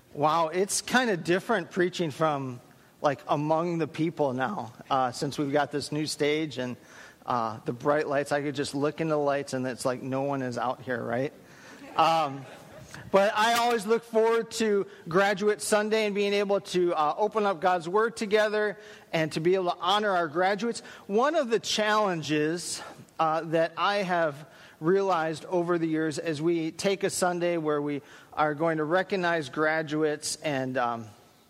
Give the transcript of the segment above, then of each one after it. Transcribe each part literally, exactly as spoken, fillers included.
Wow, it's kind of different preaching from like among the people now, uh, since we've got this new stage and uh, the bright lights. I could just look into the lights and it's like no one is out here, right? Um, but I always look forward to Graduate Sunday and being able to uh, open up God's Word together and to be able to honor our graduates. One of the challenges uh, that I have realized over the years as we take a Sunday where we are going to recognize graduates and um,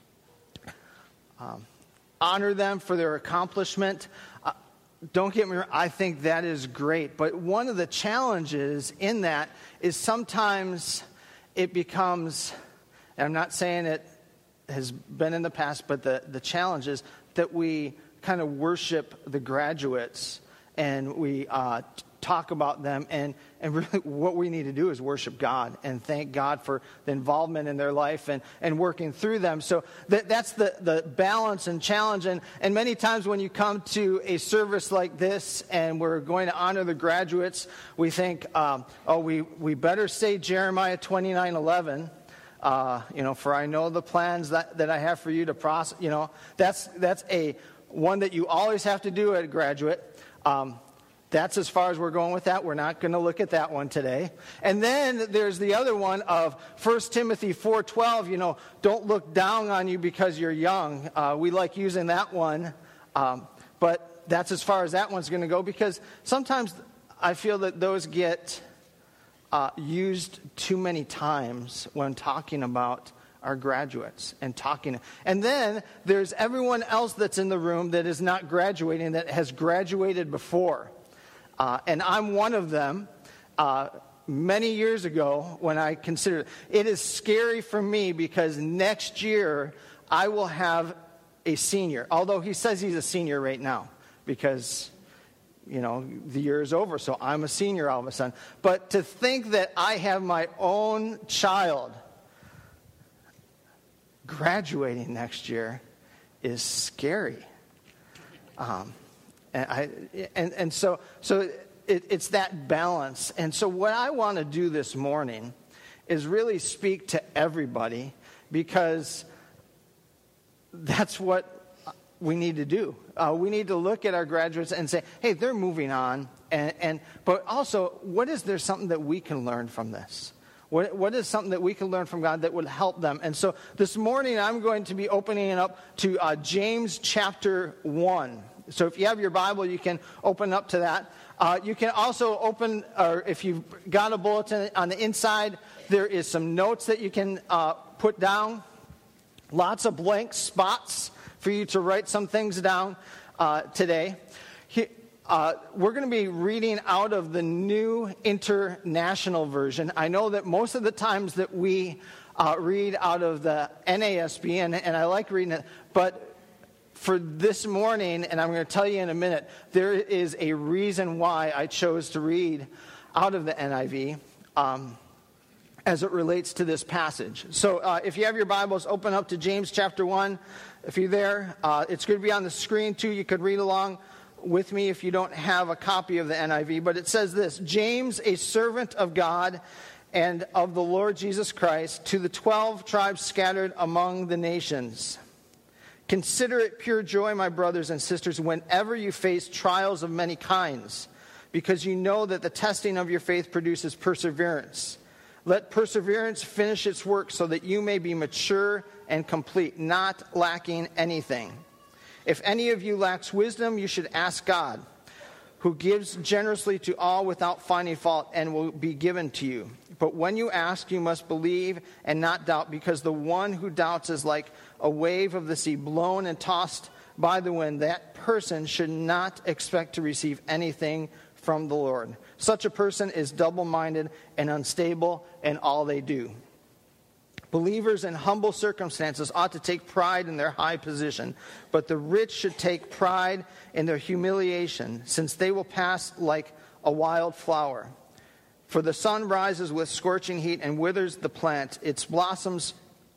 um, honor them for their accomplishment. Uh, don't get me wrong, I think that is great. But one of the challenges in that is sometimes it becomes, and I'm not saying it has been in the past, but the, the challenge is that we kind of worship the graduates and we uh, talk about them, and, and really what we need to do is worship God and thank God for the involvement in their life and, and working through them. So that, that's the, the balance and challenge. And, and many times when you come to a service like this and we're going to honor the graduates, we think, um, oh, we, we better say Jeremiah twenty-nine eleven. Uh, you know, for I know the plans that, that I have for you to prosper. You know, that's that's a one that you always have to do at a graduate. Um, That's as far as we're going with that. We're not going to look at that one today. And then there's the other one of First Timothy four twelve, you know, don't look down on you because you're young. Uh, we like using that one. Um, but that's as far as that one's going to go, because sometimes I feel that those get uh, used too many times when talking about our graduates and talking. And then there's everyone else that's in the room that is not graduating, that has graduated before. Uh, and I'm one of them. Uh, many years ago, when I considered it is scary for me because next year I will have a senior. Although he says he's a senior right now because, you know, the year is over. So I'm a senior all of a sudden. But to think that I have my own child graduating next year is scary. Um And I and, and so so it, it's that balance. And so what I want to do this morning is really speak to everybody, because that's what we need to do. Uh, we need to look at our graduates and say, hey, they're moving on. And, and but also, what is there something that we can learn from this? What, what is something that we can learn from God that would help them? And so this morning I'm going to be opening it up to uh, James chapter one. So if you have your Bible, you can open up to that. Uh, you can also open, or if you've got a bulletin on the inside, there is some notes that you can uh, put down. Lots of blank spots for you to write some things down uh, today. He, uh, we're going to be reading out of the New International Version. I know that most of the times that we uh, read out of the N A S B, and, and I like reading it, but for this morning, and I'm going to tell you in a minute, there is a reason why I chose to read out of the N I V um, as it relates to this passage. So uh, if you have your Bibles, open up to James chapter one. If you're there, uh, it's going to be on the screen too. You could read along with me if you don't have a copy of the N I V. But it says this: James, a servant of God and of the Lord Jesus Christ, to the twelve tribes scattered among the nations. Consider it pure joy, my brothers and sisters, whenever you face trials of many kinds, because you know that the testing of your faith produces perseverance. Let perseverance finish its work so that you may be mature and complete, not lacking anything. If any of you lacks wisdom, you should ask God, who gives generously to all without finding fault, and will be given to you. But when you ask, you must believe and not doubt, because the one who doubts is like a wave of the sea, blown and tossed by the wind. That person should not expect to receive anything from the Lord. Such a person is double-minded and unstable in all they do. Believers in humble circumstances ought to take pride in their high position, but the rich should take pride in their humiliation, since they will pass like a wild flower. For the sun rises with scorching heat and withers the plant. Its blossoms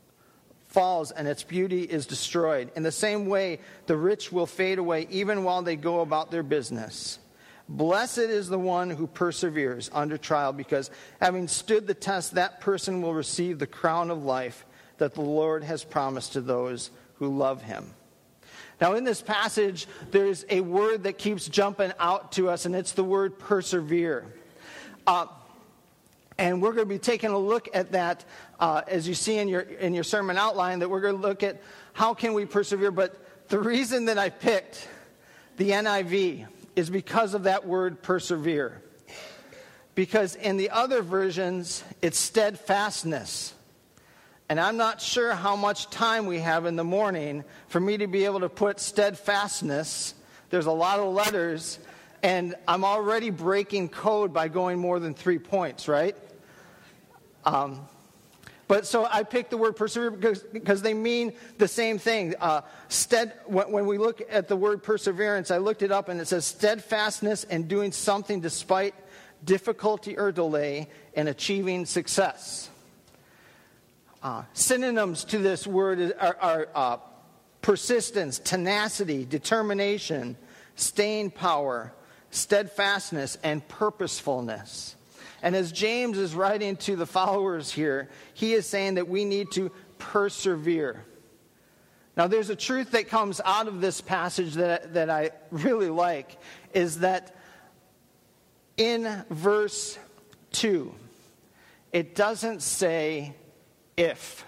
falls and its beauty is destroyed. In the same way, the rich will fade away even while they go about their business. Blessed is the one who perseveres under trial, because having stood the test, that person will receive the crown of life that the Lord has promised to those who love him. Now, in this passage, there's a word that keeps jumping out to us, and it's the word persevere. Uh, and we're going to be taking a look at that, uh, as you see in your in your sermon outline, that we're going to look at how can we persevere. But the reason that I picked the N I V is because of that word persevere. Because in the other versions, it's steadfastness. And I'm not sure how much time we have in the morning for me to be able to put steadfastness. There's a lot of letters, and I'm already breaking code by going more than three points, right? Um, but so I picked the word persevere because, because they mean the same thing. Uh, stead, when, when we look at the word perseverance, I looked it up, and it says steadfastness and doing something despite difficulty or delay in achieving success. Uh, synonyms to this word are, are uh, persistence, tenacity, determination, staying power, steadfastness, and purposefulness. And as James is writing to the followers here, he is saying that we need to persevere. Now, there's a truth that comes out of this passage that, that I really like, is that in verse two, it doesn't say if.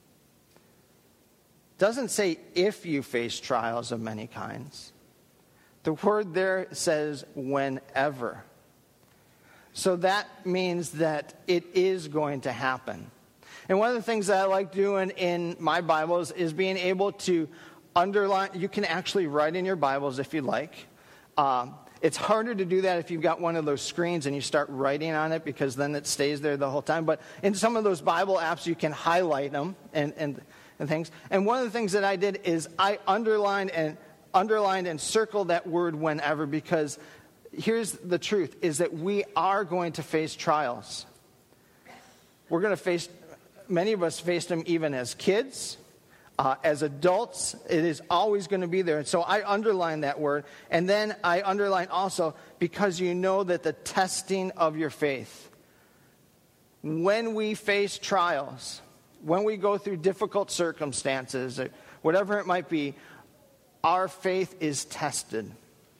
It doesn't say if you face trials of many kinds. The word there says whenever. So that means that it is going to happen. And one of the things that I like doing in my Bibles is being able to underline. You can actually write in your Bibles if you like. Um, It's harder to do that if you've got one of those screens and you start writing on it, because then it stays there the whole time. But in some of those Bible apps, you can highlight them and, and, and things. And one of the things that I did is I underlined and underlined and circled that word whenever, because here's the truth, is that we are going to face trials. We're going to face, many of us faced them even as kids. Uh, as adults, it is always going to be there. And so I underline that word. And then I underline also, because you know that the testing of your faith. When we face trials, when we go through difficult circumstances, or whatever it might be, our faith is tested.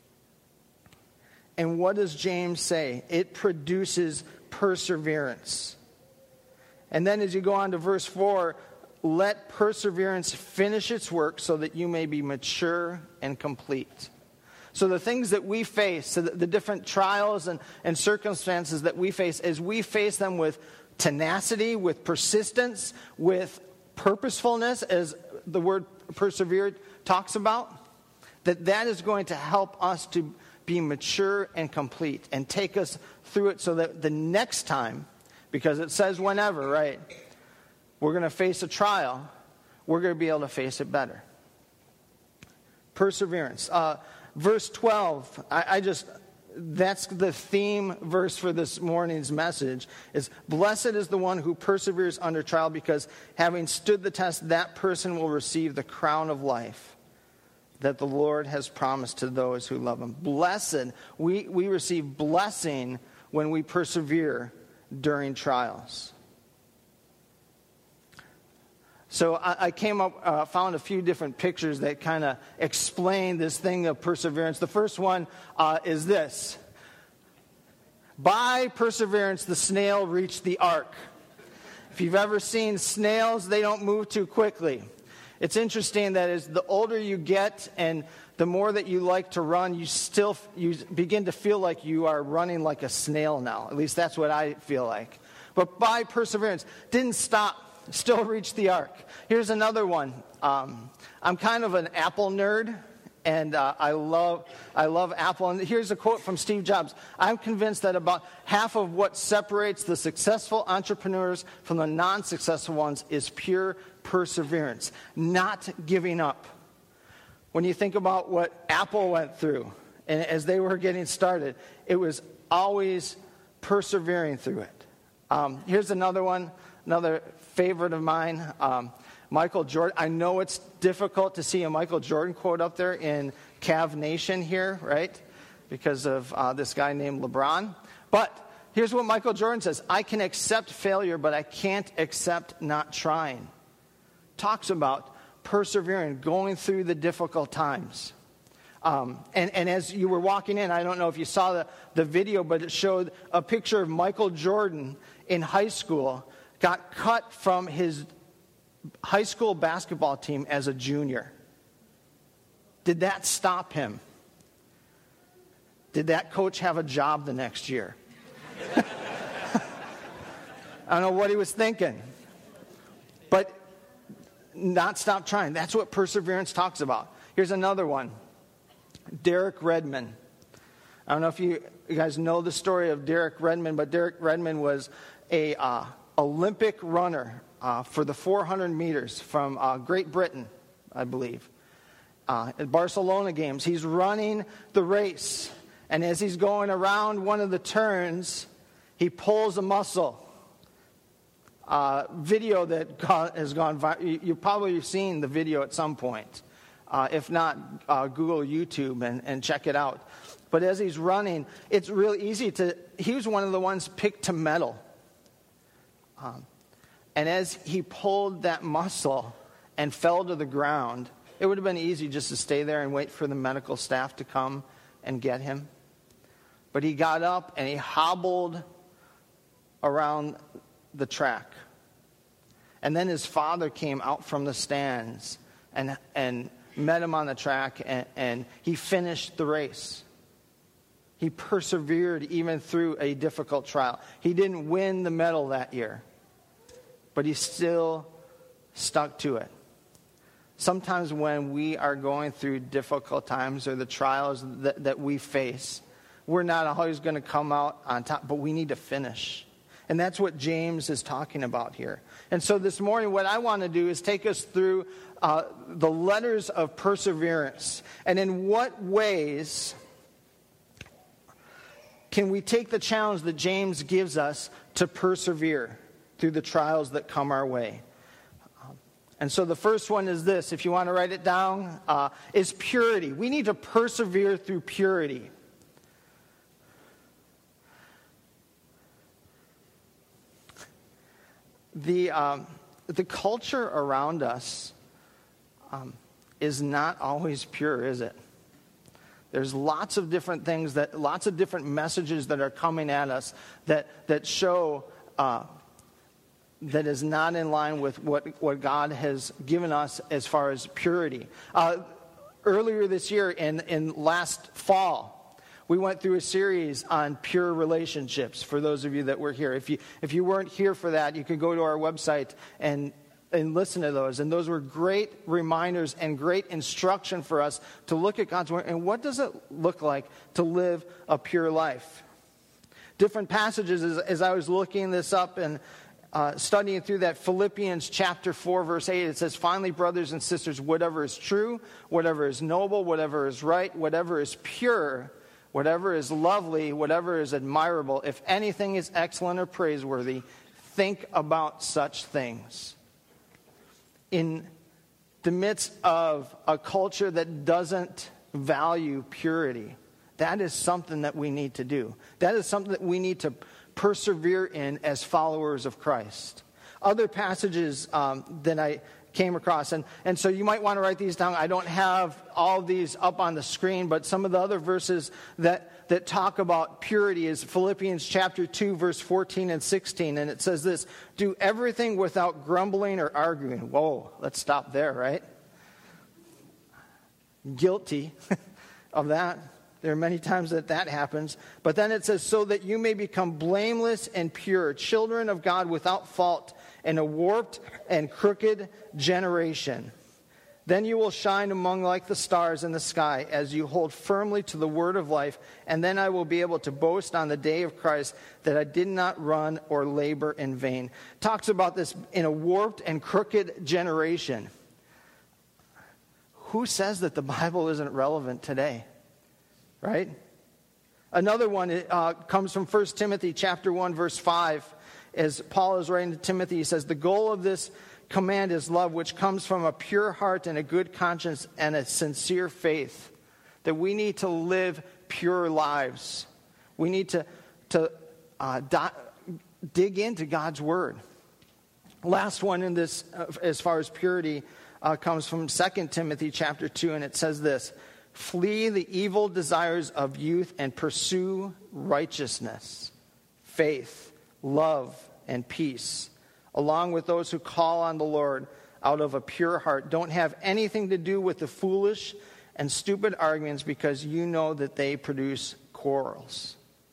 And what does James say? It produces perseverance. And then as you go on to verse four, let perseverance finish its work so that you may be mature and complete. So the things that we face, so the, the different trials and, and circumstances that we face, as we face them with tenacity, with persistence, with purposefulness, as the word persevere talks about, that that is going to help us to be mature and complete and take us through it so that the next time, because it says whenever, right? We're going to face a trial. We're going to be able to face it better. Perseverance. Uh, verse twelve, I, I just, that's the theme verse for this morning's message, is blessed is the one who perseveres under trial, because having stood the test, that person will receive the crown of life that the Lord has promised to those who love him. Blessed, we, we receive blessing when we persevere during trials. So I, I came up, uh, found a few different pictures that kind of explain this thing of perseverance. The first one uh, is this. By perseverance, the snail reached the ark. If you've ever seen snails, they don't move too quickly. It's interesting that as the older you get and the more that you like to run, you still you begin to feel like you are running like a snail now. At least that's what I feel like. But by perseverance, didn't stop. Still reached the ark. Here's another one. Um, I'm kind of an Apple nerd, and uh, I love I love Apple. And here's a quote from Steve Jobs. I'm convinced that about half of what separates the successful entrepreneurs from the non-successful ones is pure perseverance, not giving up. When you think about what Apple went through, and as they were getting started, it was always persevering through it. Um, here's another one. Another favorite of mine, um, Michael Jordan. I know it's difficult to see a Michael Jordan quote up there in Cav Nation here, right? Because of uh, this guy named LeBron. But here's what Michael Jordan says. I can accept failure, but I can't accept not trying. talks about persevering, going through the difficult times. Um, and, and as you were walking in, I don't know if you saw the, the video, but it showed a picture of Michael Jordan in high school, got cut from his high school basketball team as a junior. Did that stop him? Did that coach have a job the next year? I don't know what he was thinking. But not stop trying. That's what perseverance talks about. Here's another one. Derek Redmond. I don't know if you, you guys know the story of Derek Redmond, but Derek Redmond was a uh, Olympic runner uh, for the four hundred meters from uh, Great Britain, I believe. Uh, at Barcelona games, he's running the race. And as he's going around one of the turns, he pulls a muscle. Uh, video that got, has gone viral. You, you've probably seen the video at some point. Uh, if not, uh, Google YouTube and, and check it out. But as he's running, it's really easy to... He was one of the ones picked to medal. Um, and as he pulled that muscle and fell to the ground, it would have been easy just to stay there and wait for the medical staff to come and get him. But he got up and he hobbled around the track. And then his father came out from the stands and and met him on the track, and, and he finished the race. He persevered even through a difficult trial. He didn't win the medal that year, but he still stuck to it. Sometimes when we are going through difficult times or the trials that, that we face, we're not always going to come out on top, but we need to finish. And that's what James is talking about here. And so this morning, what I want to do is take us through uh, the letters of perseverance. And in what ways can we take the challenge that James gives us to persevere through the trials that come our way? And so the first one is this, if you want to write it down, uh, is purity. We need to persevere through purity. The um, the culture around us um, is not always pure, is it? There's lots of different things that, lots of different messages that are coming at us that that show uh, that is not in line with what what God has given us as far as purity. Uh, earlier this year, in in last fall, we went through a series on pure relationships for those of you that were here. If you if you weren't here for that, you could go to our website and, and listen to those. And those were great reminders and great instruction for us to look at God's Word. And what does it look like to live a pure life? Different passages, as, as I was looking this up and uh, studying through that, Philippians chapter four, verse eight, it says, "Finally, brothers and sisters, whatever is true, whatever is noble, whatever is right, whatever is pure, whatever is lovely, whatever is admirable, if anything is excellent or praiseworthy, think about such things." In the midst of a culture that doesn't value purity, that is something that we need to do. That is something that we need to persevere in as followers of Christ. Other passages um, that I came across, and, and so you might want to write these down. I don't have all these up on the screen, but some of the other verses that, that talk about purity is Philippians chapter two, verse fourteen and sixteen, and it says this, "Do everything without grumbling or arguing." Whoa, let's stop there, right? Guilty of that. There are many times that that happens. But then it says, "So that you may become blameless and pure, children of God without fault, in a warped and crooked generation. Then you will shine among like the stars in the sky as you hold firmly to the word of life. And then I will be able to boast on the day of Christ that I did not run or labor in vain." Talks about this in a warped and crooked generation. Who says that the Bible isn't relevant today? Right? Another one uh, comes from First Timothy chapter one, verse five. As Paul is writing to Timothy, he says, "The goal of this command is love, which comes from a pure heart and a good conscience and a sincere faith." That we need to live pure lives. We need to, to uh, di- dig into God's word. Last one in this, uh, as far as purity, uh, comes from Second Timothy chapter two, and it says this: flee the evil desires of youth and pursue righteousness, faith, love, and peace, along with those who call on the Lord out of a pure heart. Don't have anything to do with the foolish and stupid arguments, because you know that they produce quarrels.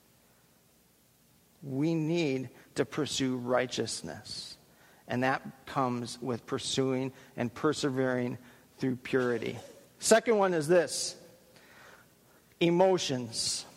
We need to pursue righteousness, and that comes with pursuing and persevering through purity. Second one is this: emotions.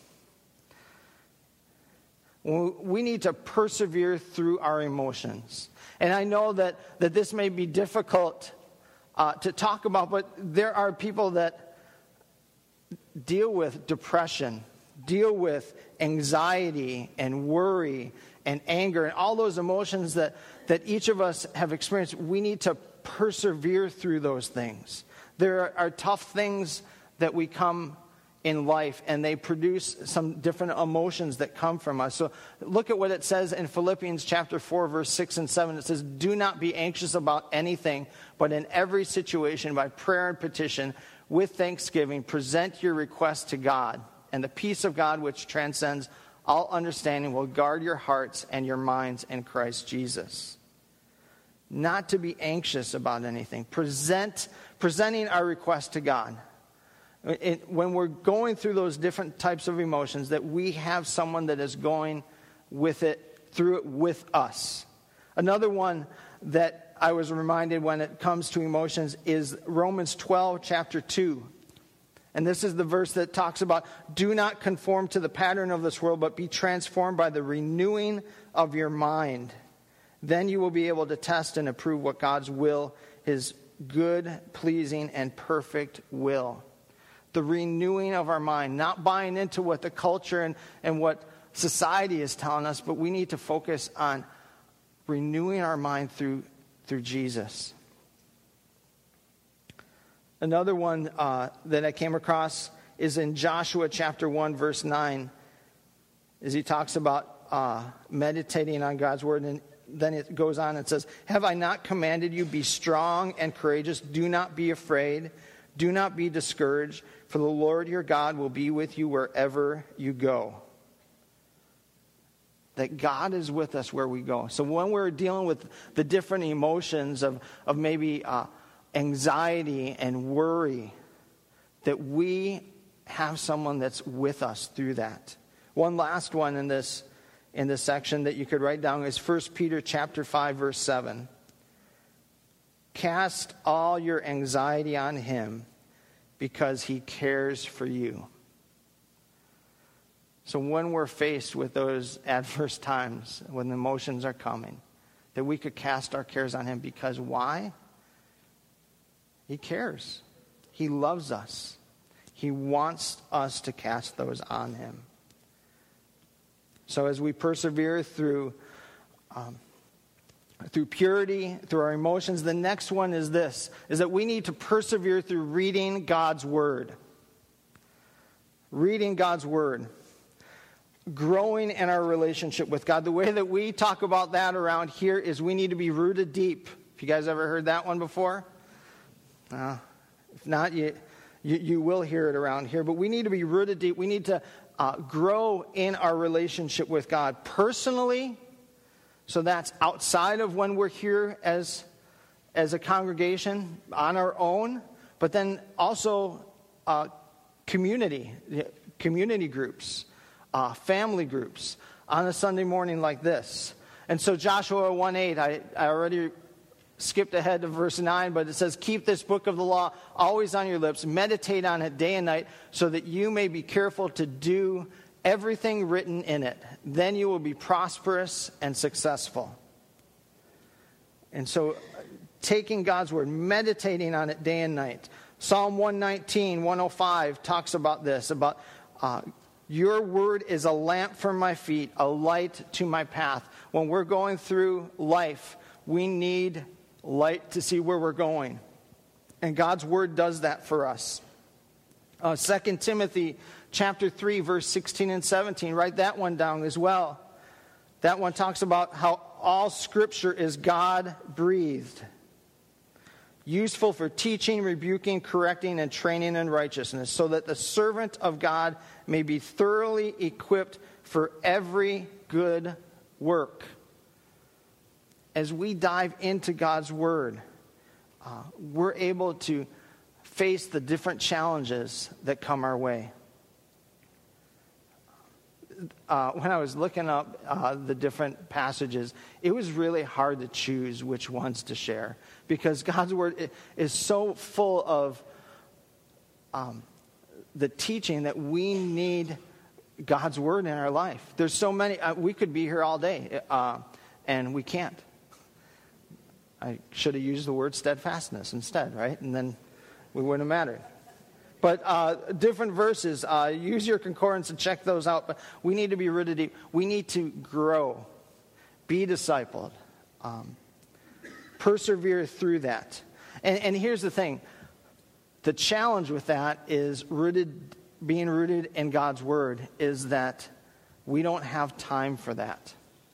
We need to persevere through our emotions. And I know that, that this may be difficult uh, to talk about, but there are people that deal with depression, deal with anxiety and worry and anger and all those emotions that, that each of us have experienced. We need to persevere through those things. There are, are tough things that we come in life, and they produce some different emotions that come from us. So look at what it says in Philippians chapter four, verse six and seven. It says, do not be anxious about anything, but in every situation, by prayer and petition, with thanksgiving, present your requests to God. And the peace of God, which transcends all understanding, will guard your hearts and your minds in Christ Jesus. Not to be anxious about anything. Present, presenting our request to God. It, when we're going through those different types of emotions, that we have someone that is going with it, through it with us. Another one that I was reminded when it comes to emotions is Romans twelve, chapter two. And this is the verse that talks about, do not conform to the pattern of this world, but be transformed by the renewing of your mind. Then you will be able to test and approve what God's will, his good, pleasing, and perfect will. The renewing of our mind, not buying into what the culture and, and what society is telling us, but we need to focus on renewing our mind through, through Jesus. Another one uh, that I came across is in Joshua chapter one, verse nine, as he talks about uh, meditating on God's word. And then it goes on and says, have I not commanded you, be strong and courageous? Do not be afraid. Do not be discouraged, for the Lord your God will be with you wherever you go. That God is with us where we go. So when we're dealing with the different emotions of, of maybe uh, anxiety and worry, that we have someone that's with us through that. One last one in this in this section that you could write down is First Peter chapter five, verse seven. Cast all your anxiety on him, because he cares for you. So when we're faced with those adverse times, when the emotions are coming, that we could cast our cares on him, because why? He cares. He loves us. He wants us to cast those on him. So as we persevere through um, through purity, through our emotions, the next one is this, is that we need to persevere through reading God's word. Reading God's word. Growing in our relationship with God. The way that we talk about that around here is we need to be rooted deep. Have you guys ever heard that one before? Uh, if not, you, you, you will hear it around here. But we need to be rooted deep. We need to uh, grow in our relationship with God personally. So that's outside of when we're here as, as a congregation on our own. But then also uh, community, community groups, uh, family groups on a Sunday morning like this. And so Joshua one eight, I, I already skipped ahead to verse nine, but it says, keep this book of the law always on your lips. Meditate on it day and night, so that you may be careful to do everything written in it. Then you will be prosperous and successful. And so taking God's word, meditating on it day and night. Psalm one nineteen, one oh five talks about this, about uh, your word is a lamp for my feet, a light to my path. When we're going through life, we need light to see where we're going. And God's word does that for us. Uh, Second Timothy chapter three, verse sixteen and seventeen. Write that one down as well. That one talks about how all Scripture is God-breathed, useful for teaching, rebuking, correcting, and training in righteousness, so that the servant of God may be thoroughly equipped for every good work. As we dive into God's Word, uh, we're able to face the different challenges that come our way. Uh, when I was looking up uh, the different passages, it was really hard to choose which ones to share, because God's Word is so full of um, the teaching that we need God's Word in our life. There's so many. Uh, we could be here all day, uh, and we can't. I should have used the word steadfastness instead, right? And then we wouldn't have mattered. But uh, different verses, uh, use your concordance and check those out. But we need to be rooted deep. We need to grow, be discipled, um, persevere through that. And, and here's the thing. The challenge with that is rooted, being rooted in God's Word is that we don't have time for that.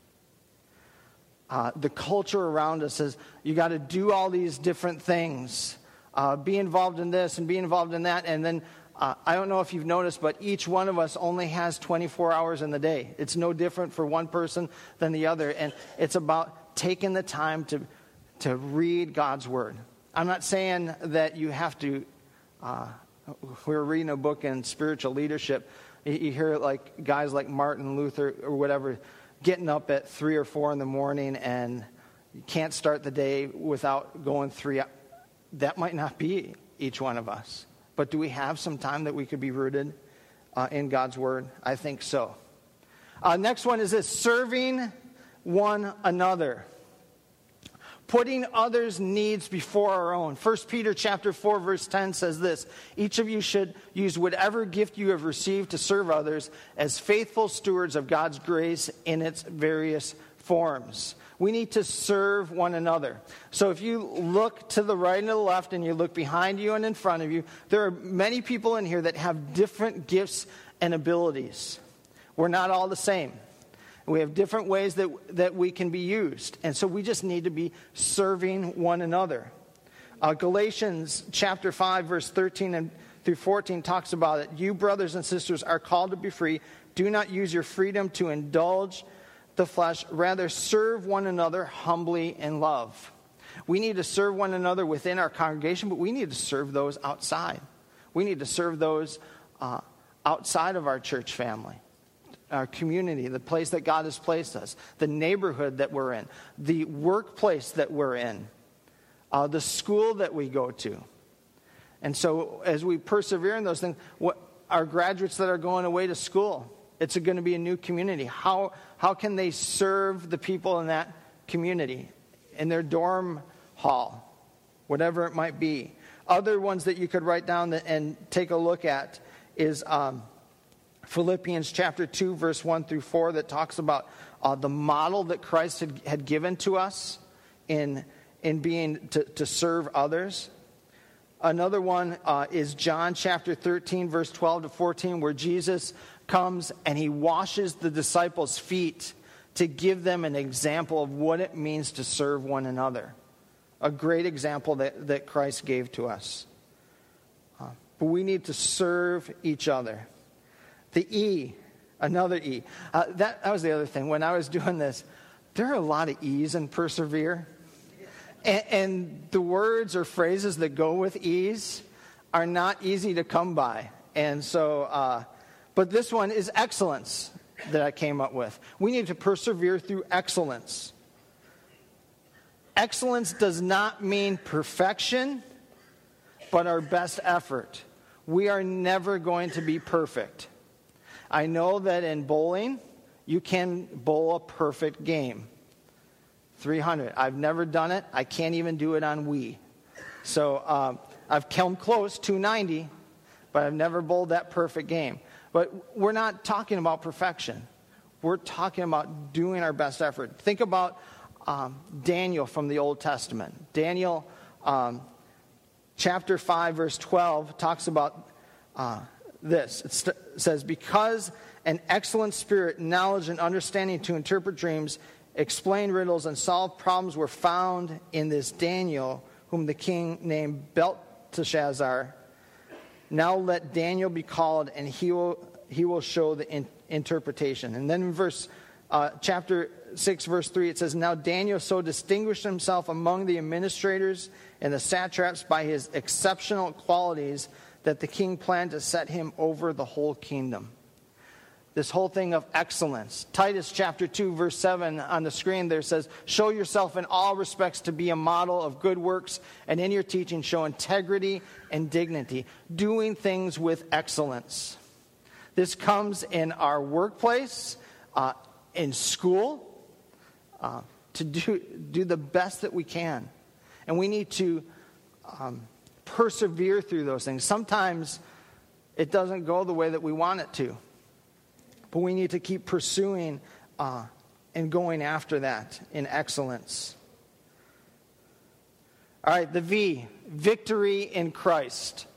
Uh, the culture around us says, you got to do all these different things. Uh, be involved in this and be involved in that. And then, uh, I don't know if you've noticed, but each one of us only has twenty-four hours in the day. It's no different for one person than the other. And it's about taking the time to, to read God's Word. I'm not saying that you have to, uh, we were reading a book in spiritual leadership. You, you hear like guys like Martin Luther or whatever getting up at three or four in the morning and you can't start the day without going three hours. That might not be each one of us. But do we have some time that we could be rooted uh, in God's Word? I think so. Uh, next one is this, serving one another. Putting others' needs before our own. First Peter chapter four, verse ten says this, each of you should use whatever gift you have received to serve others as faithful stewards of God's grace in its various forms. We need to serve one another. So if you look to the right and to the left and you look behind you and in front of you, there are many people in here that have different gifts and abilities. We're not all the same. We have different ways that, that we can be used. And so we just need to be serving one another. Uh, Galatians chapter five, verse thirteen and through fourteen talks about it. You, brothers and sisters, are called to be free. Do not use your freedom to indulge the flesh, rather serve one another humbly in love. We need to serve one another within our congregation, but we need to serve those outside. We need to serve those uh, outside of our church family, our community, the place that God has placed us, the neighborhood that we're in, the workplace that we're in, uh, the school that we go to. And so as we persevere in those things, what our graduates that are going away to school, it's going to be a new community. How how can they serve the people in that community, in their dorm hall, whatever it might be? Other ones that you could write down and take a look at is um, Philippians chapter two, verse one through four, that talks about uh, the model that Christ had, had given to us in in being to, to serve others. Another one uh, is John chapter thirteen, verse twelve to fourteen, where Jesus comes and he washes the disciples' feet to give them an example of what it means to serve one another. A great example that, that Christ gave to us. Uh, but we need to serve each other. The E, another E. Uh, that, that was the other thing. When I was doing this, there are a lot of E's in persevere. And, and the words or phrases that go with E's are not easy to come by. And so, uh, but this one is excellence that I came up with. We need to persevere through excellence. Excellence does not mean perfection, but our best effort. We are never going to be perfect. I know that in bowling, you can bowl a perfect game. three hundred. I've never done it. I can't even do it on Wii. So um, I've come close, two ninety, but I've never bowled that perfect game. But we're not talking about perfection. We're talking about doing our best effort. Think about um, Daniel from the Old Testament. Daniel um, chapter five, verse twelve talks about uh, this. It st- says, because an excellent spirit, knowledge, and understanding to interpret dreams explain riddles, and solve problems were found in this Daniel, whom the king named Belteshazzar. Now let Daniel be called, and he will he will show the in, interpretation. And then in verse uh, chapter six, verse three, it says, Now Daniel so distinguished himself among the administrators and the satraps by his exceptional qualities that the king planned to set him over the whole kingdom. This whole thing of excellence. Titus chapter two, verse seven on the screen there says, Show yourself in all respects to be a model of good works, and in your teaching show integrity and dignity, doing things with excellence. This comes in our workplace, uh, in school, uh, to do, do the best that we can. And we need to um, persevere through those things. Sometimes it doesn't go the way that we want it to. But we need to keep pursuing uh, and going after that in excellence. All right, the V, victory in Christ.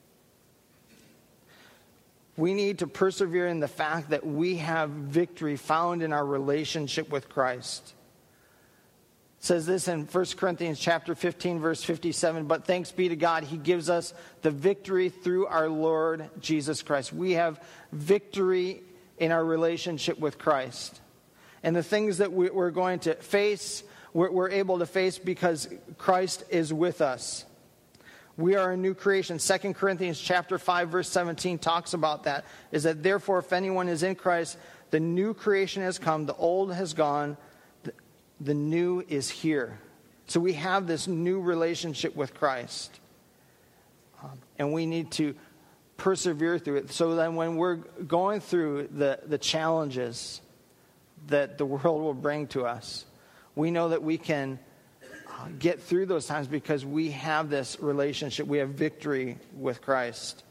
We need to persevere in the fact that we have victory found in our relationship with Christ. It says this in First Corinthians chapter fifteen, verse fifty-seven, But thanks be to God, He gives us the victory through our Lord Jesus Christ. We have victory in our relationship with Christ. And the things that we're going to face, we're able to face because Christ is with us. We are a new creation. Second Corinthians chapter five, verse seventeen talks about that. Is that therefore if anyone is in Christ, the new creation has come, the old has gone, the, the new is here. So we have this new relationship with Christ. Um, and we need to persevere through it, so that when we're going through the, the challenges that the world will bring to us, we know that we can uh, get through those times because we have this relationship. We have victory with Christ.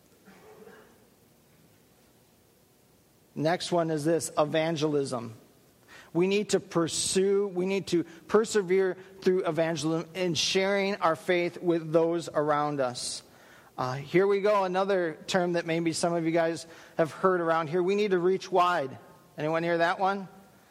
Next one is this, evangelism. We need to pursue, we need to persevere through evangelism in sharing our faith with those around us. Uh, here we go, another term that maybe some of you guys have heard around here. We need to reach wide. Anyone hear that one?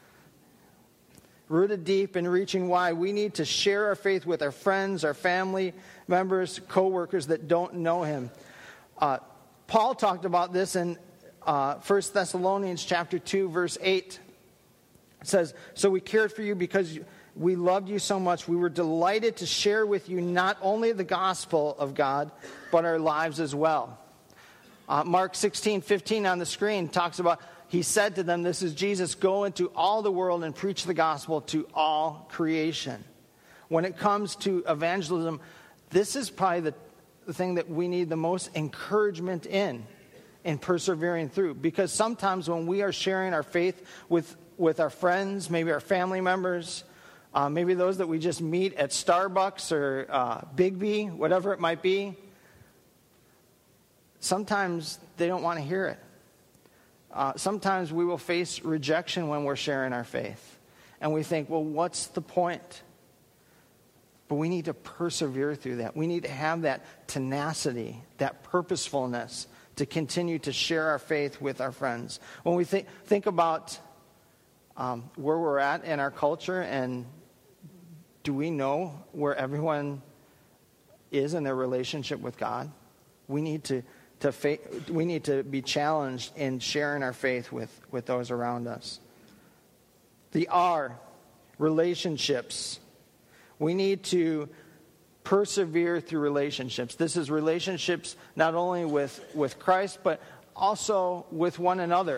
Rooted deep and reaching wide. We need to share our faith with our friends, our family members, co-workers that don't know Him. Uh, Paul talked about this in uh, First Thessalonians chapter two, verse eight. It says, So we cared for you because we loved you so much. We were delighted to share with you not only the gospel of God, but our lives as well. Uh, Mark sixteen fifteen on the screen talks about, He said to them, this is Jesus, go into all the world and preach the gospel to all creation. When it comes to evangelism, this is probably the, the thing that we need the most encouragement in, in persevering through. Because sometimes when we are sharing our faith with, with our friends, maybe our family members, Uh, maybe those that we just meet at Starbucks or uh, Big B, whatever it might be. Sometimes they don't want to hear it. Uh, sometimes we will face rejection when we're sharing our faith. And we think, well, what's the point? But we need to persevere through that. We need to have that tenacity, that purposefulness to continue to share our faith with our friends. When we think, think about um, where we're at in our culture, and do we know where everyone is in their relationship with God? We need to, to fa- we need to be challenged in sharing our faith with, with those around us. The R, relationships. We need to persevere through relationships. This is relationships not only with, with Christ, but also with one another.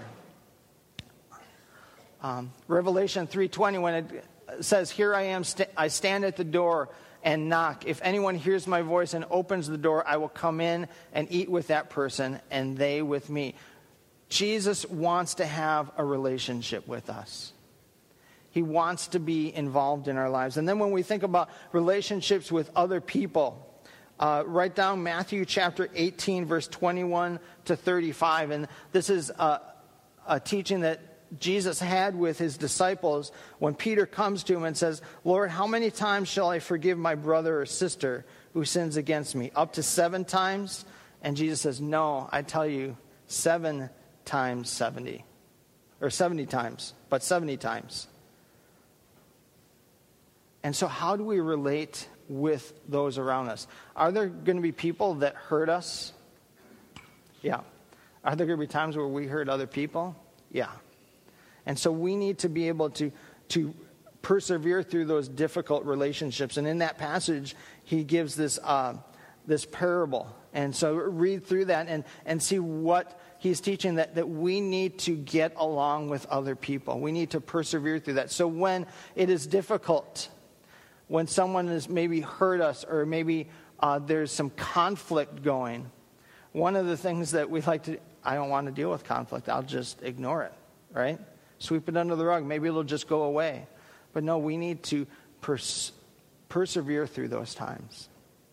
Um, Revelation three twenty, when it says, Here I am, st- I stand at the door and knock. If anyone hears my voice and opens the door, I will come in and eat with that person and they with me. Jesus wants to have a relationship with us. He wants to be involved in our lives. And then when we think about relationships with other people, uh, write down Matthew chapter eighteen, verse twenty-one to thirty-five. And this is a, a teaching that Jesus had with his disciples when Peter comes to him and says, Lord, how many times shall I forgive my brother or sister who sins against me? Up to seven times? And Jesus says, no, I tell you, seven times seventy. Or seventy times, but seventy times. And so how do we relate with those around us? Are there going to be people that hurt us? Yeah. Are there going to be times where we hurt other people? Yeah. And so we need to be able to, to persevere through those difficult relationships. And in that passage, he gives this uh, this parable. And so read through that and, and see what he's teaching, that, that we need to get along with other people. We need to persevere through that. So when it is difficult, when someone has maybe hurt us or maybe uh, there's some conflict going, one of the things that we like to, I don't want to deal with conflict. I'll just ignore it, right? Sweep it under the rug. Maybe it'll just go away. But no, we need to pers- persevere through those times.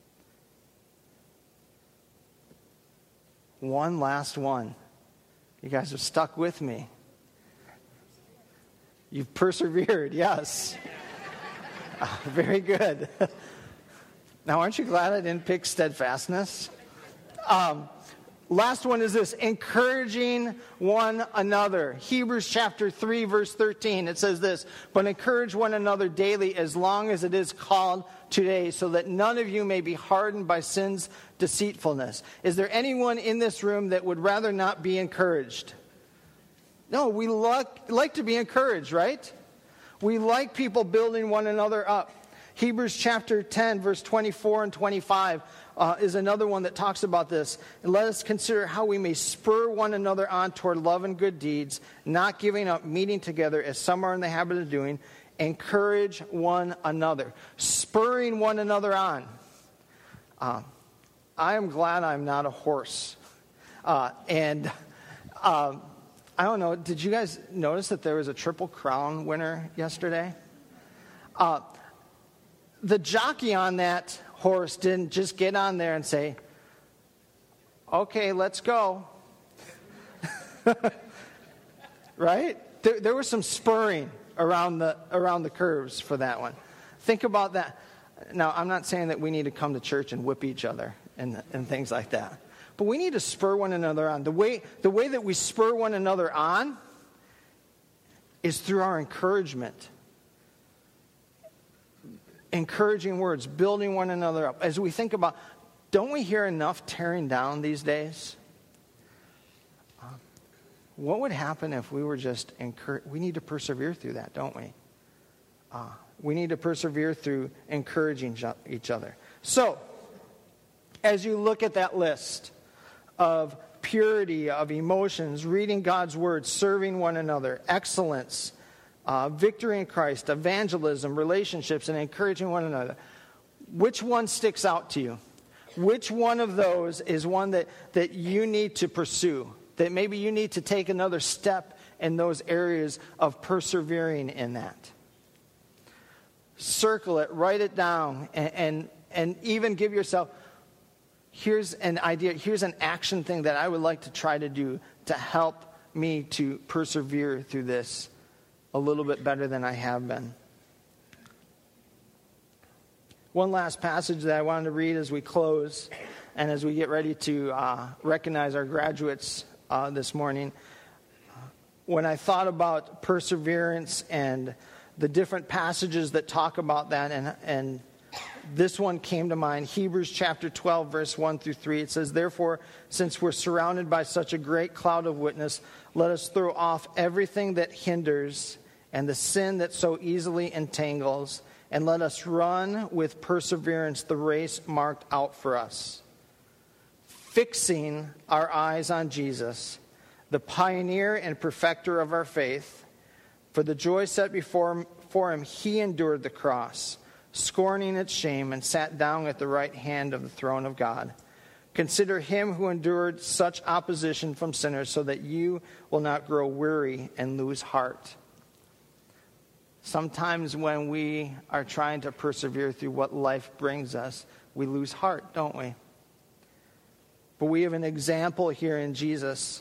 One last one. You guys have stuck with me. You've persevered, yes. Uh, very good. Now, aren't you glad I didn't pick steadfastness? Um, last one is this, encouraging one another. Hebrews chapter three, verse thirteen, it says this, but encourage one another daily as long as it is called today, so that none of you may be hardened by sin's deceitfulness. Is there anyone in this room that would rather not be encouraged? No, we like, like to be encouraged, right? We like people building one another up. Hebrews chapter ten, verse twenty-four and twenty-five uh, is another one that talks about this. And let us consider how we may spur one another on toward love and good deeds, not giving up meeting together as some are in the habit of doing. Encourage one another. Spurring one another on. Uh, I am glad I'm not a horse. Uh, and uh, I don't know, did you guys notice that there was a Triple Crown winner yesterday? Uh, the jockey on that horse didn't just get on there and say, okay, let's go. Right? There, there was some spurring around the around the curves for that one. Think about that. Now, I'm not saying that we need to come to church and whip each other and and things like that. But we need to spur one another on. The way the way that we spur one another on is through our encouragement. Encouraging words, building one another up. As we think about, don't we hear enough tearing down these days? Um, what would happen if we were just encouraged? We need to persevere through that, don't we? Uh, we need to persevere through encouraging each other. So, as you look at that list of purity, of emotions, reading God's word, serving one another, excellence, Uh, victory in Christ, evangelism, relationships, and encouraging one another. Which one sticks out to you? Which one of those is one that, that you need to pursue? That maybe you need to take another step in those areas of persevering in that? Circle it, write it down, and, and, and even give yourself, here's an idea, here's an action thing that I would like to try to do to help me to persevere through this a little bit better than I have been. One last passage that I wanted to read as we close and as we get ready to uh, recognize our graduates uh, this morning. When I thought about perseverance and the different passages that talk about that, and, and this one came to mind, Hebrews chapter twelve, verse one through three. It says, therefore, since we're surrounded by such a great cloud of witness, let us throw off everything that hinders and the sin that so easily entangles, and let us run with perseverance the race marked out for us, fixing our eyes on Jesus, the pioneer and perfecter of our faith. For the joy set before for him, he endured the cross, scorning its shame, and sat down at the right hand of the throne of God. Consider him who endured such opposition from sinners, so that you will not grow weary and lose heart. Sometimes when we are trying to persevere through what life brings us, we lose heart, don't we? But we have an example here in Jesus,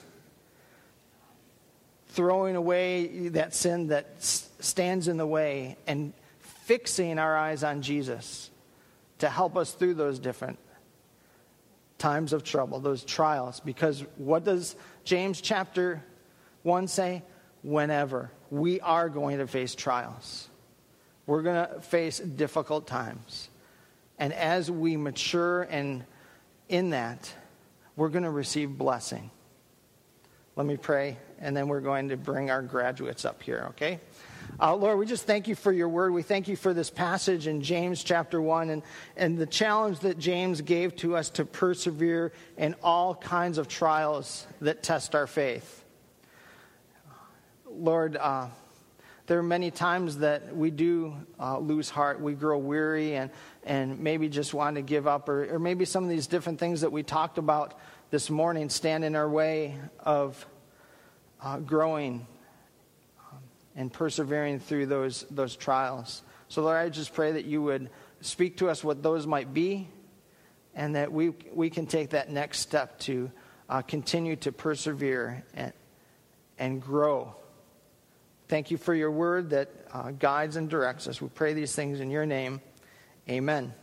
throwing away that sin that stands in the way and fixing our eyes on Jesus to help us through those different times of trouble, those trials. Because what does James chapter one say? Whenever. We are going to face trials. We're going to face difficult times. And as we mature and in that, we're going to receive blessing. Let me pray, and then we're going to bring our graduates up here, okay? Uh, Lord, we just thank you for your word. We thank you for this passage in James chapter one and, and the challenge that James gave to us to persevere in all kinds of trials that test our faith. Lord, uh, there are many times that we do uh, lose heart. We grow weary and, and maybe just want to give up, or, or maybe some of these different things that we talked about this morning stand in our way of uh, growing um, and persevering through those those trials. So Lord, I just pray that you would speak to us what those might be, and that we we can take that next step to uh, continue to persevere and and grow. Thank you for your word that uh, guides and directs us. We pray these things in your name. Amen.